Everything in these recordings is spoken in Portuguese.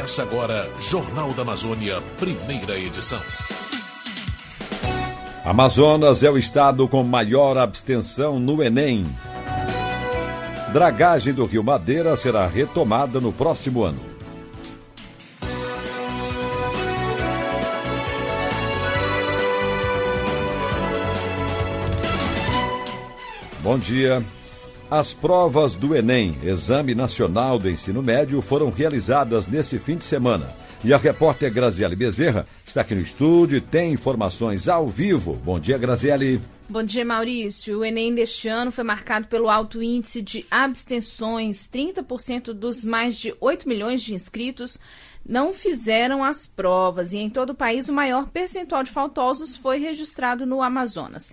Começa agora Jornal da Amazônia, primeira edição. Amazonas é o estado com maior abstenção no Enem. Dragagem do Rio Madeira será retomada no próximo ano. Bom dia. As provas do Enem, Exame Nacional do Ensino Médio, foram realizadas nesse fim de semana. E a repórter Graziele Bezerra está aqui no estúdio e tem informações ao vivo. Bom dia, Graziele. Bom dia, Maurício. O Enem deste ano foi marcado pelo alto índice de abstenções. 30% dos mais de 8 milhões de inscritos não fizeram as provas. E em todo o país, o maior percentual de faltosos foi registrado no Amazonas.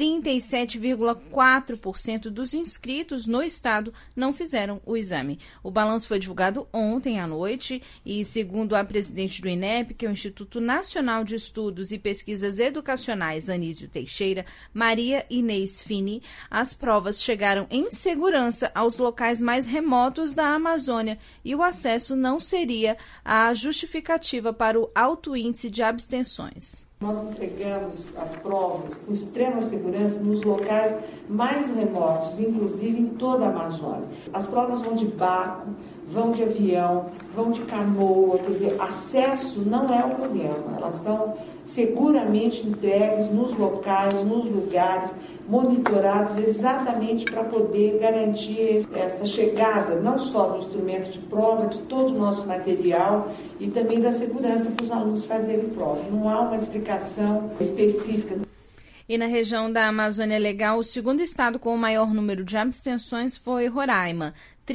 37,4% dos inscritos no estado não fizeram o exame. O balanço foi divulgado ontem à noite e, segundo a presidente do INEP, que é o Instituto Nacional de Estudos e Pesquisas Educacionais, Anísio Teixeira, Maria Inês Fini, as provas chegaram em segurança aos locais mais remotos da Amazônia e o acesso não seria a justificativa para o alto índice de abstenções. Nós entregamos as provas com extrema segurança nos locais mais remotos, inclusive em toda a Amazônia. As provas vão de barco, vão de avião, vão de canoa, quer dizer, acesso não é o problema. Elas são seguramente entregues nos locais, nos lugares, monitorados exatamente para poder garantir essa chegada, não só do instrumento de prova, de todo o nosso material e também da segurança para os alunos fazerem prova. Não há uma explicação específica. E na região da Amazônia Legal, o segundo estado com o maior número de abstenções foi Roraima,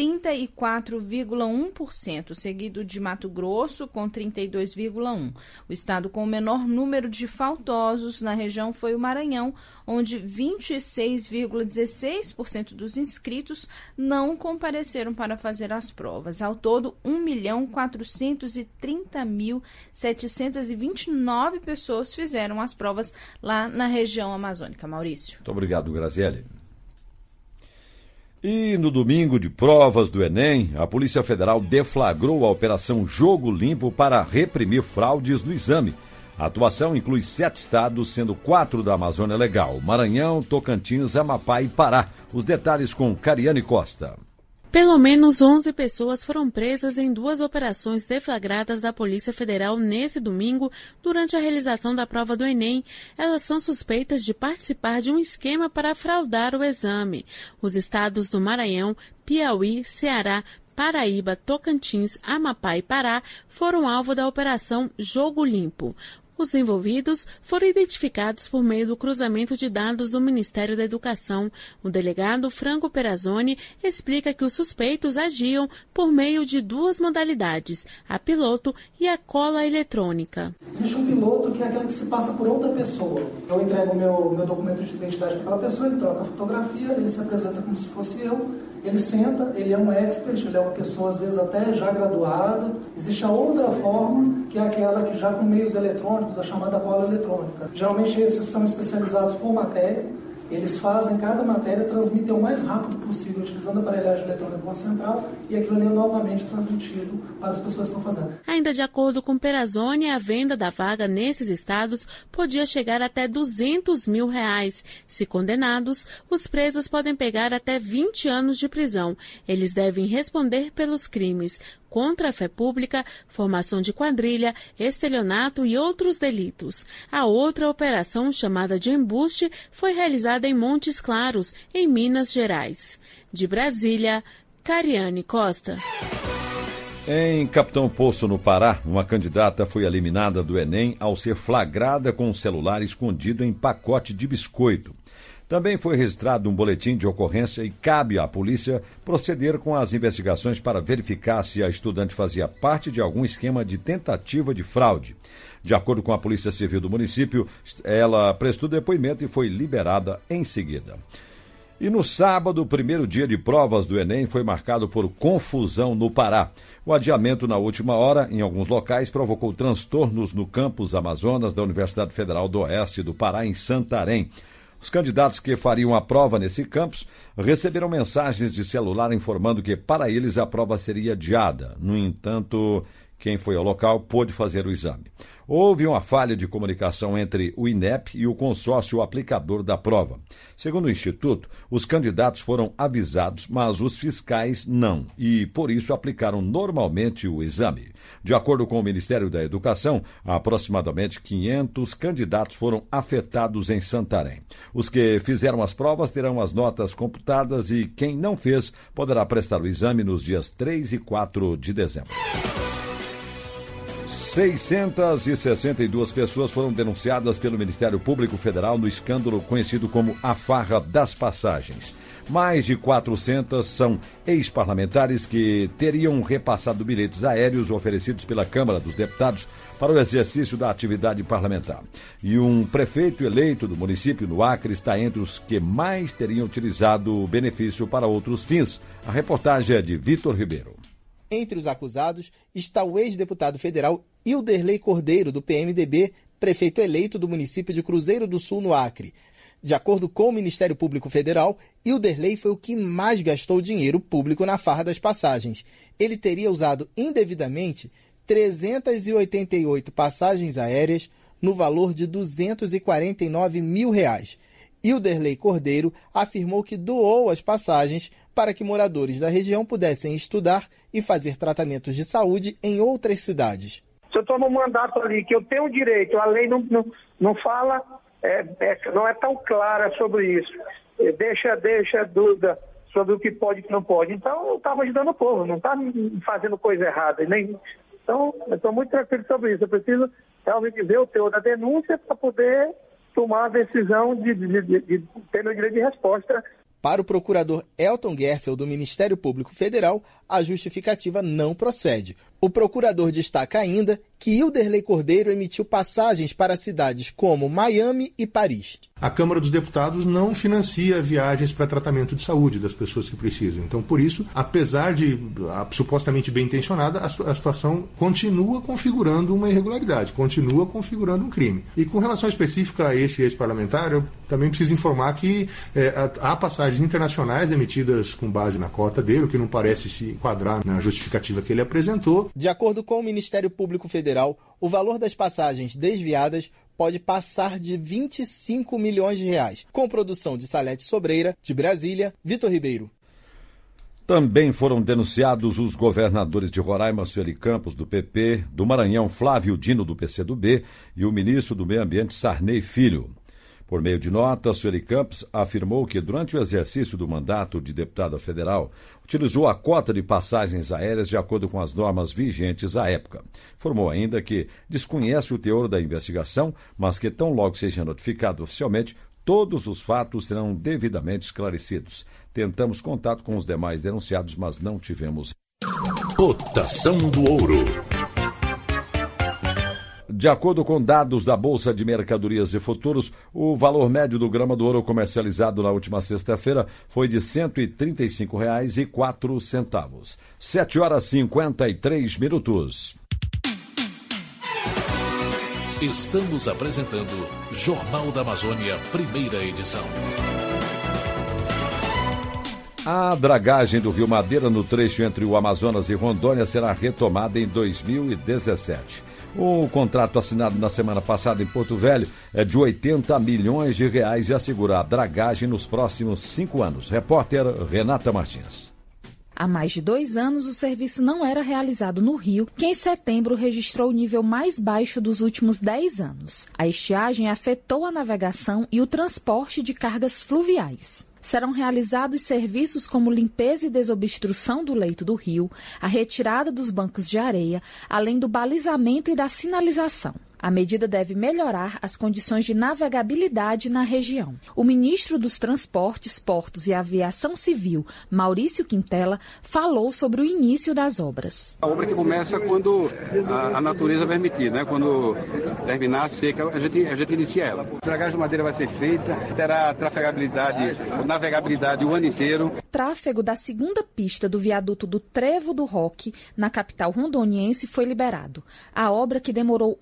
34,1%, seguido de Mato Grosso, com 32,1%. O estado com o menor número de faltosos na região foi o Maranhão, onde 26,16% dos inscritos não compareceram para fazer as provas. Ao todo, 1.430.729 pessoas fizeram as provas lá na região amazônica. Maurício. Muito obrigado, Graziele. E no domingo de provas do Enem, a Polícia Federal deflagrou a Operação Jogo Limpo para reprimir fraudes no exame. A atuação inclui 7 estados, sendo 4 da Amazônia Legal: Maranhão, Tocantins, Amapá e Pará. Os detalhes com Cariane Costa. Pelo menos 11 pessoas foram presas em 2 operações deflagradas da Polícia Federal nesse domingo durante a realização da prova do Enem. Elas são suspeitas de participar de um esquema para fraudar o exame. Os estados do Maranhão, Piauí, Ceará, Paraíba, Tocantins, Amapá e Pará foram alvo da Operação Jogo Limpo. Os envolvidos foram identificados por meio do cruzamento de dados do Ministério da Educação. O delegado Franco Perazzoni explica que os suspeitos agiam por meio de 2 modalidades, a piloto e a cola eletrônica. Existe um piloto que é aquele que se passa por outra pessoa. Eu entrego meu documento de identidade para aquela pessoa, ele troca a fotografia, ele se apresenta como se fosse eu, ele senta, ele é um expert, ele é uma pessoa às vezes até já graduada. Existe a outra forma, que é aquela que já com meios eletrônicos, a chamada cola eletrônica. Geralmente esses são especializados por matéria. Eles fazem cada matéria, transmitem o mais rápido possível, utilizando a aparelhagem eletrônica com a central, e aquilo ali é novamente transmitido para as pessoas que estão fazendo. Ainda de acordo com Perazzoni, a venda da vaga nesses estados podia chegar até R$200 mil. Se condenados, os presos podem pegar até 20 anos de prisão. Eles devem responder pelos crimes contra a fé pública, formação de quadrilha, estelionato e outros delitos. A outra operação, chamada de embuste, foi realizada em Montes Claros, em Minas Gerais. De Brasília, Cariane Costa. Em Capitão Poço, no Pará, uma candidata foi eliminada do Enem ao ser flagrada com um celular escondido em pacote de biscoito. Também foi registrado um boletim de ocorrência e cabe à polícia proceder com as investigações para verificar se a estudante fazia parte de algum esquema de tentativa de fraude. De acordo com a Polícia Civil do município, ela prestou depoimento e foi liberada em seguida. E no sábado, o primeiro dia de provas do Enem foi marcado por confusão no Pará. O adiamento na última hora, em alguns locais, provocou transtornos no campus Amazonas da Universidade Federal do Oeste do Pará, em Santarém. Os candidatos que fariam a prova nesse campus receberam mensagens de celular informando que, para eles, a prova seria adiada. No entanto, Quem foi ao local pôde fazer o exame. Houve uma falha de comunicação entre o INEP e o consórcio aplicador da prova. Segundo o Instituto, os candidatos foram avisados, mas os fiscais não, e por isso aplicaram normalmente o exame. De acordo com o Ministério da Educação, aproximadamente 500 candidatos foram afetados em Santarém. Os que fizeram as provas terão as notas computadas e quem não fez poderá prestar o exame nos dias 3 e 4 de dezembro. 662 pessoas foram denunciadas pelo Ministério Público Federal no escândalo conhecido como a farra das passagens. Mais de 400 são ex-parlamentares que teriam repassado bilhetes aéreos oferecidos pela Câmara dos Deputados para o exercício da atividade parlamentar. E um prefeito eleito do município no Acre está entre os que mais teriam utilizado o benefício para outros fins. A reportagem é de Vitor Ribeiro. Entre os acusados está o ex-deputado federal Ilderley Cordeiro, do PMDB, prefeito eleito do município de Cruzeiro do Sul, no Acre. De acordo com o Ministério Público Federal, Ilderley foi o que mais gastou dinheiro público na farra das passagens. Ele teria usado indevidamente 388 passagens aéreas no valor de R$ 249 mil. Ilderley Cordeiro afirmou que doou as passagens para que moradores da região pudessem estudar e fazer tratamentos de saúde em outras cidades. Se eu estou no mandato ali, que eu tenho direito, a lei não fala, não é tão clara sobre isso. Deixa dúvida sobre o que pode e o que não pode. Então, eu estava ajudando o povo, não está fazendo coisa errada. Então, eu estou muito tranquilo sobre isso. Eu preciso realmente ver o teor da denúncia para poder tomar a decisão de ter meu direito de resposta. Para o procurador Elton Gersel, do Ministério Público Federal, a justificativa não procede. O procurador destaca ainda que Ilderley Cordeiro emitiu passagens para cidades como Miami e Paris. A Câmara dos Deputados não financia viagens para tratamento de saúde das pessoas que precisam. Então, por isso, apesar de supostamente bem intencionada, a situação continua configurando uma irregularidade, continua configurando um crime. E com relação específica a esse ex-parlamentar, eu também preciso informar que há passagens internacionais emitidas com base na cota dele, o que não parece se enquadrar na justificativa que ele apresentou. De acordo com o Ministério Público Federal, o valor das passagens desviadas pode passar de R$ 25 milhões, com produção de Salete Sobreira, de Brasília, Vitor Ribeiro. Também foram denunciados os governadores de Roraima, Sueli Campos, do PP, do Maranhão, Flávio Dino, do PCdoB, e o ministro do Meio Ambiente, Sarney Filho. Por meio de nota, Sueli Campos afirmou que, durante o exercício do mandato de deputada federal, utilizou a cota de passagens aéreas de acordo com as normas vigentes à época. Informou ainda que desconhece o teor da investigação, mas que, tão logo seja notificado oficialmente, todos os fatos serão devidamente esclarecidos. Tentamos contato com os demais denunciados, mas não tivemos. Cotação do ouro. De acordo com dados da Bolsa de Mercadorias e Futuros, o valor médio do grama do ouro comercializado na última sexta-feira foi de R$ 135,04. 7h53. Estamos apresentando Jornal da Amazônia, primeira edição. A dragagem do Rio Madeira no trecho entre o Amazonas e Rondônia será retomada em 2017. O contrato assinado na semana passada em Porto Velho é de R$ 80 milhões e assegura a dragagem nos próximos 5 anos. Repórter Renata Martins. Há mais de 2 anos, o serviço não era realizado no Rio, que em setembro registrou o nível mais baixo dos últimos 10 anos. A estiagem afetou a navegação e o transporte de cargas fluviais. Serão realizados serviços como limpeza e desobstrução do leito do rio, a retirada dos bancos de areia, além do balizamento e da sinalização. A medida deve melhorar as condições de navegabilidade na região. O ministro dos Transportes, Portos e Aviação Civil, Maurício Quintela, falou sobre o início das obras. A obra que começa quando a natureza permitir, né? Quando terminar a seca, a gente inicia ela. A dragagem de madeira vai ser feita, terá navegabilidade o ano inteiro. Tráfego da segunda pista do viaduto do Trevo do Roque, na capital rondoniense, foi liberado. A obra, que demorou 8 anos,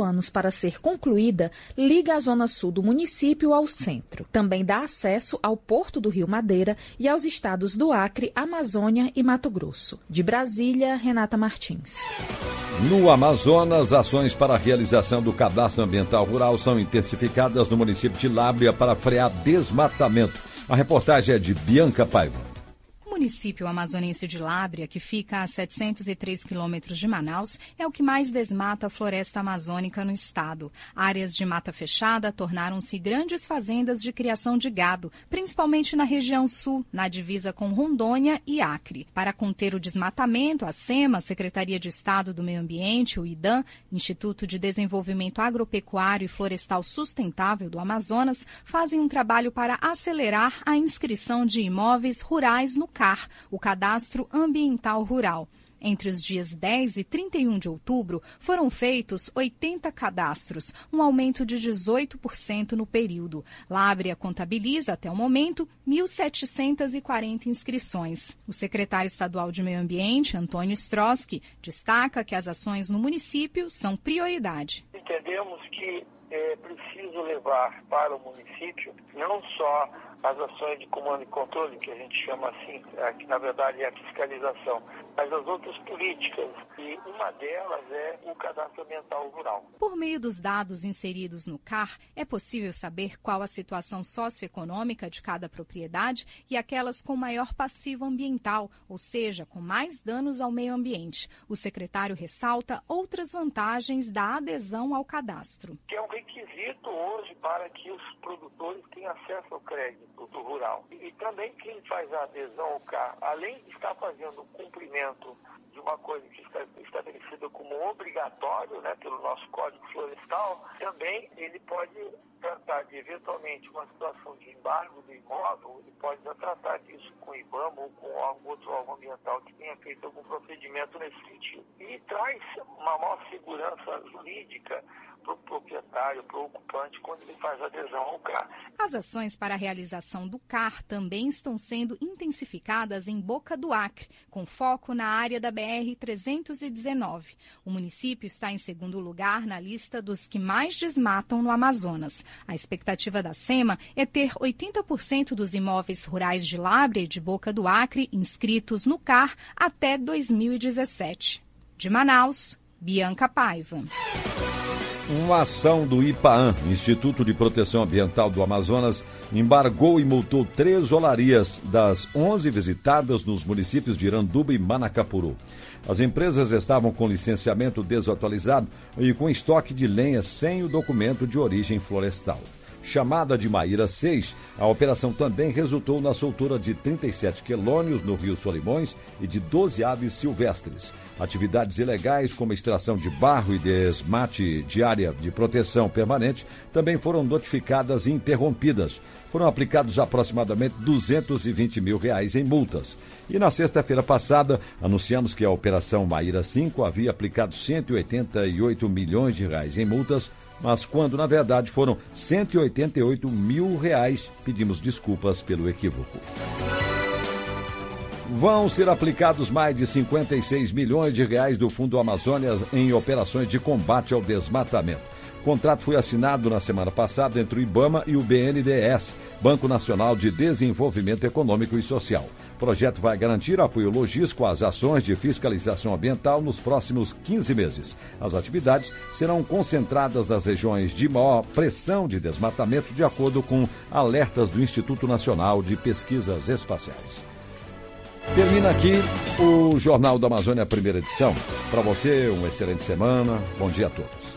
anos para ser concluída, liga a zona sul do município ao centro. Também dá acesso ao Porto do Rio Madeira e aos estados do Acre, Amazônia e Mato Grosso. De Brasília, Renata Martins. No Amazonas, ações para a realização do cadastro ambiental rural são intensificadas no município de Lábrea para frear desmatamento. A reportagem é de Bianca Paiva. O município amazonense de Lábrea, que fica a 703 quilômetros de Manaus, é o que mais desmata a floresta amazônica no estado. Áreas de mata fechada tornaram-se grandes fazendas de criação de gado, principalmente na região sul, na divisa com Rondônia e Acre. Para conter o desmatamento, a SEMA, Secretaria de Estado do Meio Ambiente, o IDAM, Instituto de Desenvolvimento Agropecuário e Florestal Sustentável do Amazonas, fazem um trabalho para acelerar a inscrição de imóveis rurais no CAR, o Cadastro Ambiental Rural. Entre os dias 10 e 31 de outubro, foram feitos 80 cadastros, um aumento de 18% no período. Lábrea contabiliza, até o momento, 1.740 inscrições. O secretário estadual de Meio Ambiente, Antônio Stroski, destaca que as ações no município são prioridade. Entendemos que é preciso levar para o município não só as ações de comando e controle, que a gente chama assim, que na verdade é a fiscalização, mas as outras políticas, e uma delas é o cadastro ambiental rural. Por meio dos dados inseridos no CAR, é possível saber qual a situação socioeconômica de cada propriedade e aquelas com maior passivo ambiental, ou seja, com mais danos ao meio ambiente. O secretário ressalta outras vantagens da adesão ao cadastro. Que é um requisito hoje para que os produtores tenham acesso ao crédito do rural. E também quem faz a adesão ao CAR, além de estar fazendo o cumprimento de uma coisa que está estabelecida como obrigatório, né, pelo nosso Código Florestal, também ele pode tratar de, eventualmente, uma situação de embargo do imóvel, ele pode tratar disso com o IBAMA ou com algum outro órgão ambiental que tenha feito algum procedimento nesse sentido. E traz uma maior segurança jurídica para o proprietário, para o ocupante, quando ele faz adesão ao CAR. As ações para a realização do CAR também estão sendo intensificadas em Boca do Acre, com foco na área da BR-319. O município está em segundo lugar na lista dos que mais desmatam no Amazonas. A expectativa da SEMA é ter 80% dos imóveis rurais de Lábrea e de Boca do Acre inscritos no CAR até 2017. De Manaus, Bianca Paiva. Uma ação do IPAAM, Instituto de Proteção Ambiental do Amazonas, embargou e multou 3 olarias das 11 visitadas nos municípios de Iranduba e Manacapuru. As empresas estavam com licenciamento desatualizado e com estoque de lenha sem o documento de origem florestal. Chamada de Maíra 6, a operação também resultou na soltura de 37 quelônios no Rio Solimões e de 12 aves silvestres. Atividades ilegais como extração de barro e desmate de área de proteção permanente também foram notificadas e interrompidas. Foram aplicados aproximadamente R$220 mil em multas. E na sexta-feira passada, anunciamos que a Operação Maíra 5 havia aplicado R$188 milhões em multas, mas quando, na verdade, foram R$188 mil, pedimos desculpas pelo equívoco. Vão ser aplicados mais de R$56 milhões do Fundo Amazônia em operações de combate ao desmatamento. O contrato foi assinado na semana passada entre o IBAMA e o BNDES, Banco Nacional de Desenvolvimento Econômico e Social. O projeto vai garantir apoio logístico às ações de fiscalização ambiental nos próximos 15 meses. As atividades serão concentradas nas regiões de maior pressão de desmatamento, de acordo com alertas do Instituto Nacional de Pesquisas Espaciais. Termina aqui o Jornal da Amazônia, primeira edição. Para você, uma excelente semana. Bom dia a todos.